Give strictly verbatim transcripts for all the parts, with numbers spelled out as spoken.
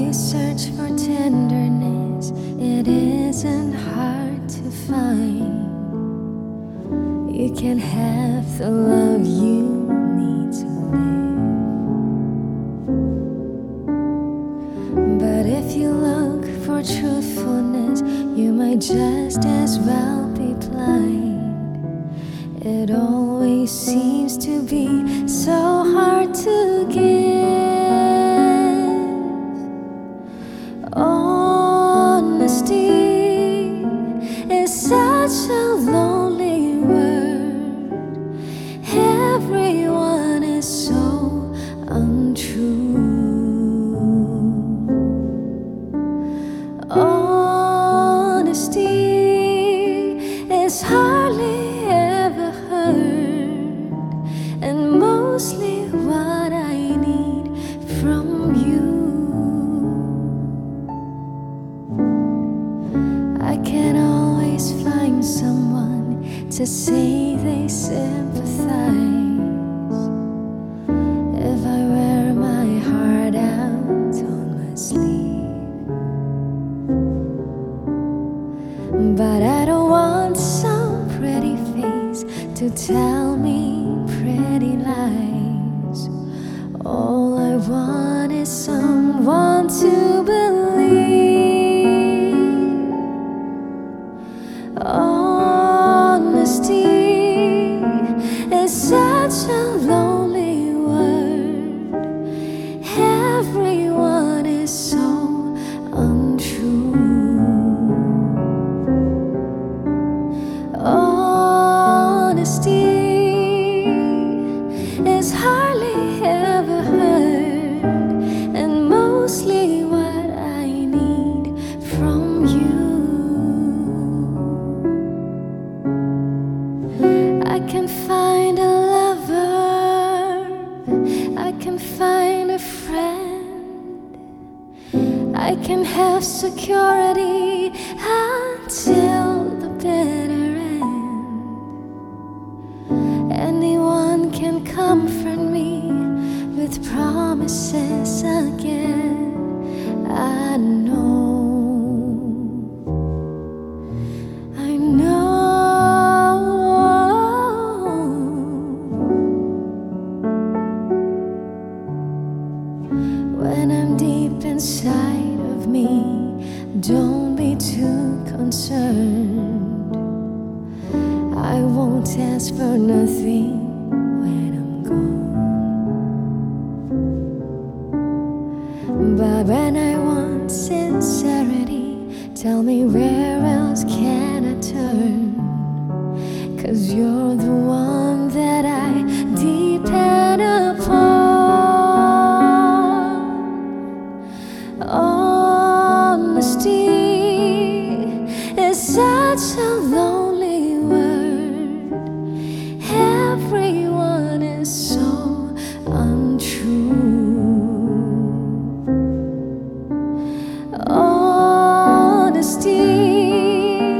you search for tenderness, it isn't hard to find. You can have the love you need to live. But if you look for truthfulness, you might just as well be blind. It always seems to be so hard to give. Honesty is such a lonely word. Everyone is so untrue. Honesty is hardly ever heard, and mostly what I need from you. I can always find someone to say they sympathize if I wear my heart out on my sleeve. But I don't want some pretty face to tell me pretty lies. All I want is someone to believe. Honesty is such a lonely word. Everyone is so untrue. Honesty is hardly ever heard, and mostly what I need from you. I can find a lover, I can find a friend, I can have security until the bitter end. Anyone can comfort me with promises again. I know, I know. When I'm deep inside of me, don't be too concerned. I won't ask for nothing when I'm gone. But when I want sincerity, tell me where else can I turn? 'Cause you're the one that I depend upon. Honesty is such a lonely word. Everyone is so untrue. Honesty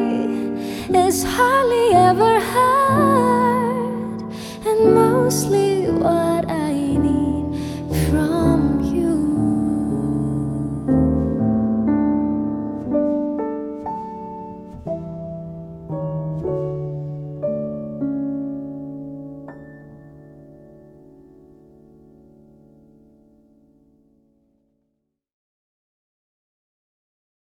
is hardly ever heard, and mostly